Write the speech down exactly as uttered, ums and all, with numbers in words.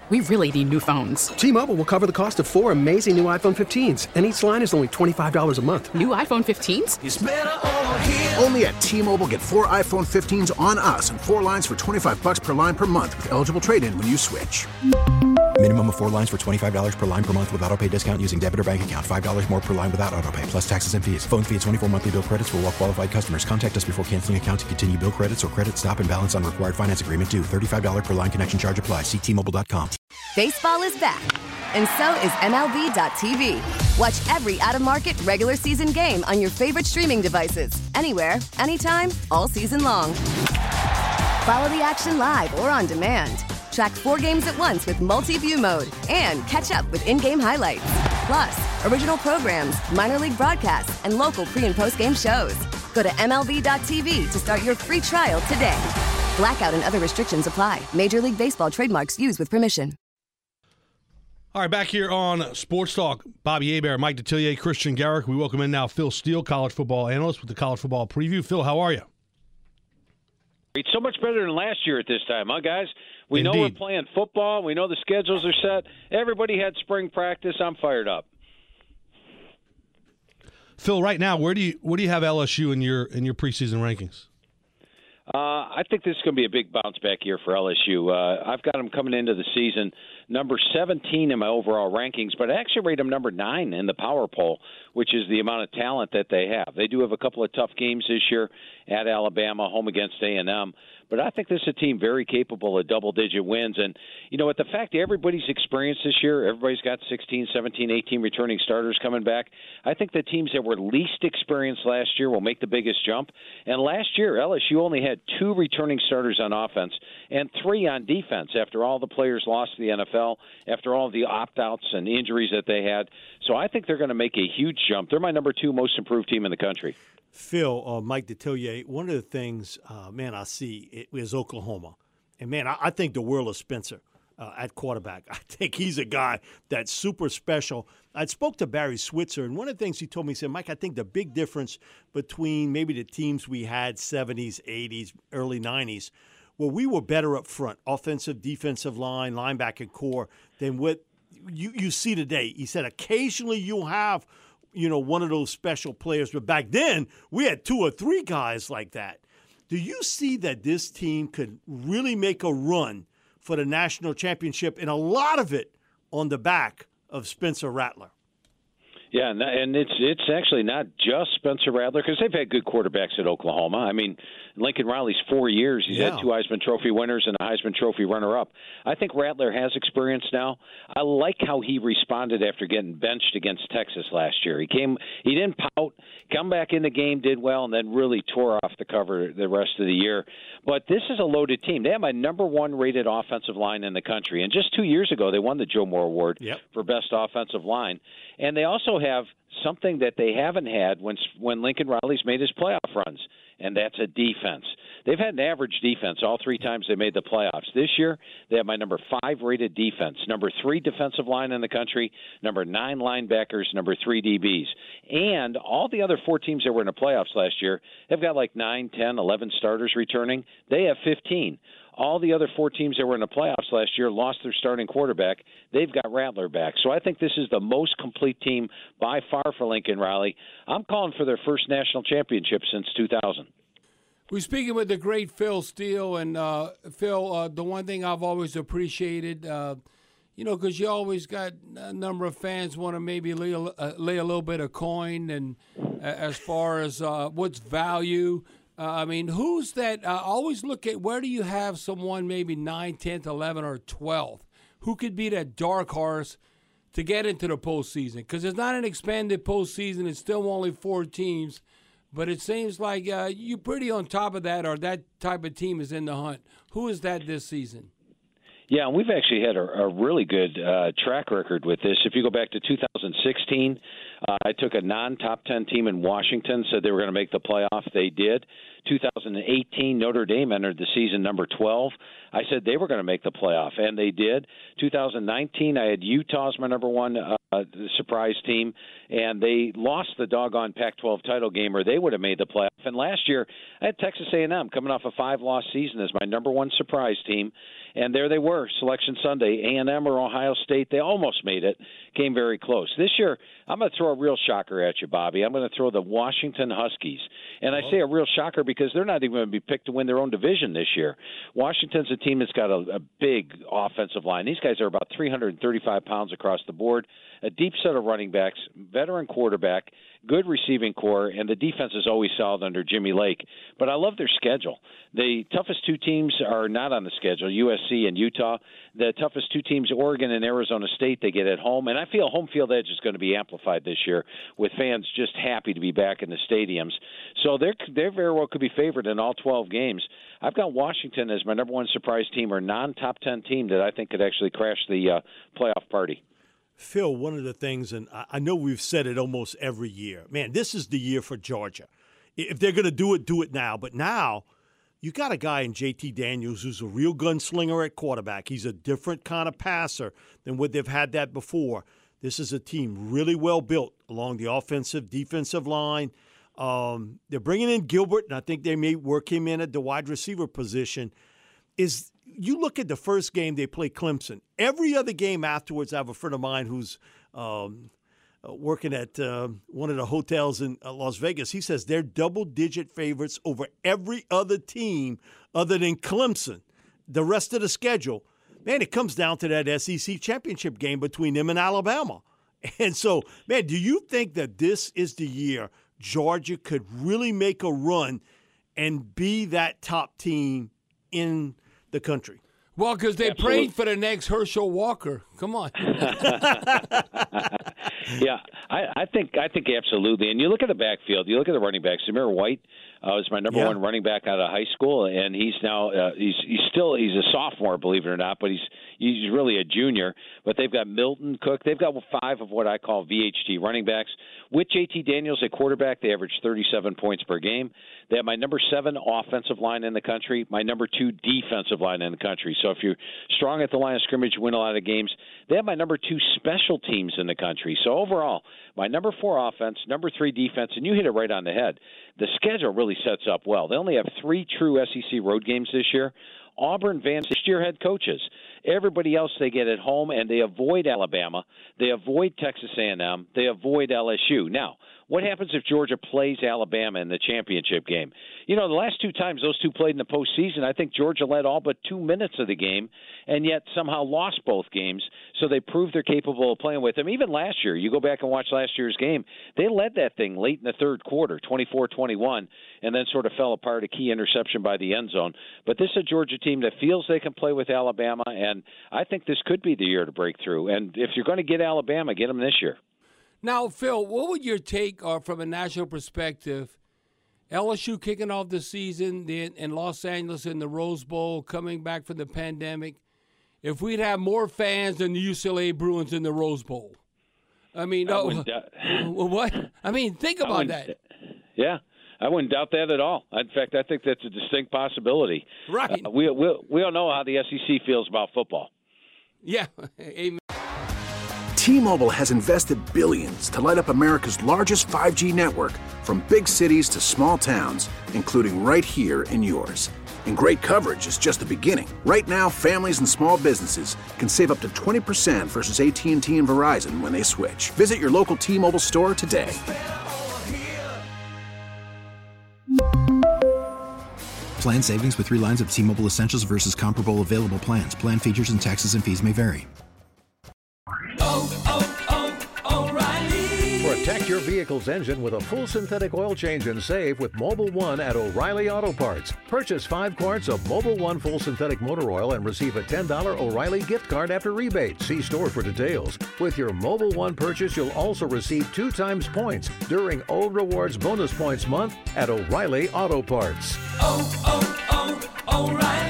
We really need new phones. T-Mobile will cover the cost of four amazing new iPhone fifteens, and each line is only twenty-five dollars a month. New iPhone fifteens? It's better over here. Only at T-Mobile, get four iPhone fifteens on us and four lines for twenty-five dollars per line per month with eligible trade-in when you switch. Minimum of four lines for twenty-five dollars per line per month with autopay discount using debit or bank account. five dollars more per line without autopay, plus taxes and fees. Phone fee at twenty-four monthly bill credits for well-qualified customers. Contact us before canceling account to continue bill credits or credit stop and balance on required finance agreement due. thirty-five dollars per line connection charge applies. See T Mobile dot com. Baseball is back, and so is M L B dot T V. Watch every out-of-market regular season game on your favorite streaming devices. Anywhere, anytime, all season long. Follow the action live or on demand. Track four games at once with multi-view mode and catch up with in-game highlights. Plus, original programs, minor league broadcasts, and local pre- and post-game shows. Go to M L B dot T V to start your free trial today. Blackout and other restrictions apply. Major League Baseball trademarks used with permission. All right, back here on Sports Talk, Bobby Hebert, Mike Detillier, Christian Garrick. We welcome in now Phil Steele, college football analyst with the College Football Preview. Phil, how are you? It's so much better than last year at this time, huh, guys? We Indeed. know we're playing football. We know the schedules are set. Everybody had spring practice. I'm fired up. Phil, right now, where do you where do you have L S U in your in your preseason rankings? Uh, I think this is going to be a big bounce back year for L S U. Uh, I've got them coming into the season number seventeen in my overall rankings, but I actually rate them number nine in the power poll, which is the amount of talent that they have. They do have a couple of tough games this year at Alabama, home against A and M. But I think this is a team very capable of double-digit wins. And, you know, with the fact that everybody's experienced this year, everybody's got sixteen, seventeen, eighteen returning starters coming back, I think the teams that were least experienced last year will make the biggest jump. And last year, L S U only had two returning starters on offense and three on defense after all the players lost to the N F L, after all the opt-outs and injuries that they had. So I think they're going to make a huge jump. They're my number two most improved team in the country. Phil, uh, Mike Detillier, one of the things, uh, man, I see it is Oklahoma. And, man, I, I think the world of Spencer uh, at quarterback. I think he's a guy that's super special. I spoke to Barry Switzer, and one of the things he told me, he said, Mike, I think the big difference between maybe the teams we had, seventies, eighties, early nineties, well, we were better up front, offensive, defensive line, linebacker core, than what you, you see today. He said occasionally you'll have – you know, one of those special players. But back then, we had two or three guys like that. Do you see that this team could really make a run for the national championship, and a lot of it on the back of Spencer Rattler? Yeah, and it's it's actually not just Spencer Rattler, because they've had good quarterbacks at Oklahoma. I mean, Lincoln Riley's four years. He's yeah. had two Heisman Trophy winners and a Heisman Trophy runner-up. I think Rattler has experience now. I like how he responded after getting benched against Texas last year. He came, he didn't pout, come back in the game, did well, and then really tore off the cover the rest of the year. But this is a loaded team. They have my number one rated offensive line in the country. And just two years ago, they won the Joe Moore Award yep. for best offensive line. And they also have something that they haven't had when when Lincoln Riley's made his playoff runs, and that's a defense. They've had an average defense all three times they made the playoffs. This year, they have my number five rated defense, number three defensive line in the country, number nine linebackers, number three D Bs. And all the other four teams that were in the playoffs last year have got like nine, ten, eleven starters returning. They have fifteen. All the other four teams that were in the playoffs last year lost their starting quarterback. They've got Rattler back. So I think this is the most complete team by far for Lincoln Riley. I'm calling for their first national championship since two thousand. We're speaking with the great Phil Steele. And, uh, Phil, uh, the one thing I've always appreciated, uh, you know, because you always got a number of fans want to maybe lay a, uh, lay a little bit of coin and uh, as far as uh, what's value. Uh, I mean, who's that? Uh, always look at where do you have someone maybe nine, tenth, eleven, or twelfth? Who could be that dark horse to get into the postseason? Because it's not an expanded postseason. It's still only four teams. But it seems like uh, you're pretty on top of that, or that type of team is in the hunt. Who is that this season? Yeah, and we've actually had a, a really good uh, track record with this. If you go back to two thousand sixteen, uh, I took a non-top ten team in Washington, said they were going to make the playoff. They did. two thousand eighteen, Notre Dame entered the season number twelve. I said they were going to make the playoff, and they did. two thousand nineteen, I had Utah as my number one uh, surprise team, and they lost the doggone Pac twelve title game, or they would have made the playoff. And last year, I had Texas A and M coming off a five-loss season as my number one surprise team. And there they were, Selection Sunday, A and M or Ohio State. They almost made it, came very close. This year, I'm going to throw a real shocker at you, Bobby. I'm going to throw the Washington Huskies. And I say a real shocker because they're not even going to be picked to win their own division this year. Washington's a team that's got a, a big offensive line. These guys are about three hundred thirty-five pounds across the board, a deep set of running backs, veteran quarterback, good receiving core, and the defense is always solid under Jimmy Lake. But I love their schedule. The toughest two teams are not on the schedule, U S C and Utah. The toughest two teams, Oregon and Arizona State, they get at home. And I feel home field edge is going to be amplified this year with fans just happy to be back in the stadiums. So they're, they're very well could be favored in all twelve games. I've got Washington as my number one surprise team or non-top ten team that I think could actually crash the uh, playoff party. Phil, one of the things, and I know we've said it almost every year, man, this is the year for Georgia. If they're going to do it, do it now. But now you got a guy in J T Daniels who's a real gunslinger at quarterback. He's a different kind of passer than what they've had that before. This is a team really well built along the offensive, defensive line. Um, they're bringing in Gilbert, and I think they may work him in at the wide receiver position. Is you look at the first game they play Clemson. Every other game afterwards, I have a friend of mine who's um, working at uh, one of the hotels in uh, Las Vegas. He says they're double-digit favorites over every other team other than Clemson. The rest of the schedule, man, it comes down to that S E C championship game between them and Alabama. And so, man, do you think that this is the year Georgia could really make a run and be that top team in the country? Well, because they Absolutely. prayed for the next Herschel Walker. Come on. Yeah, I, I think I think absolutely. And you look at the backfield. You look at the running backs. Samir White uh, was my number Yeah. one running back out of high school, and he's now uh, he's he's still he's a sophomore, believe it or not, but he's he's really a junior. But they've got Milton Cook. They've got five of what I call V H T running backs. With J T Daniels at quarterback, they average thirty-seven points per game. They have my number seven offensive line in the country, my number two defensive line in the country. So if you're strong at the line of scrimmage, you win a lot of games. They have my number two special teams in the country. So overall, my number four offense, number three defense, and you hit it right on the head. The schedule really sets up well. They only have three true S E C road games this year. Auburn, Van, six-year head coaches. Everybody else they get at home, and they avoid Alabama. They avoid Texas A and M. They avoid L S U. Now, what happens if Georgia plays Alabama in the championship game? You know, the last two times those two played in the postseason, I think Georgia led all but two minutes of the game and yet somehow lost both games, so they proved they're capable of playing with them. Even last year, you go back and watch last year's game, they led that thing late in the third quarter, twenty-four twenty-one, and then sort of fell apart, a key interception by the end zone. But this is a Georgia team that feels they can play with Alabama, and I think this could be the year to break through. And if you're going to get Alabama, get them this year. Now, Phil, what would your take uh, from a national perspective? L S U kicking off the season then in Los Angeles in the Rose Bowl, coming back from the pandemic. If we'd have more fans than the U C L A Bruins in the Rose Bowl, I mean, I oh, wouldn't doubt- what? I mean, think I about wouldn't- that. Yeah. I wouldn't doubt that at all. In fact, I think that's a distinct possibility. Right. Uh, we, we, we all know how the S E C feels about football. Yeah. Amen. T-Mobile has invested billions to light up America's largest five G network, from big cities to small towns, including right here in yours. And great coverage is just the beginning. Right now, families and small businesses can save up to twenty percent versus A T and T and Verizon when they switch. Visit your local T-Mobile store today. Plan savings with three lines of T-Mobile Essentials versus comparable available plans. Plan features and taxes and fees may vary. Protect your vehicle's engine with a full synthetic oil change and save with Mobil one at O'Reilly Auto Parts. Purchase five quarts of Mobil one full synthetic motor oil and receive a ten dollars O'Reilly gift card after rebate. See store for details. With your Mobil one purchase, you'll also receive two times points during O Rewards Bonus Points Month at O'Reilly Auto Parts. Oh, oh, oh, O'Reilly.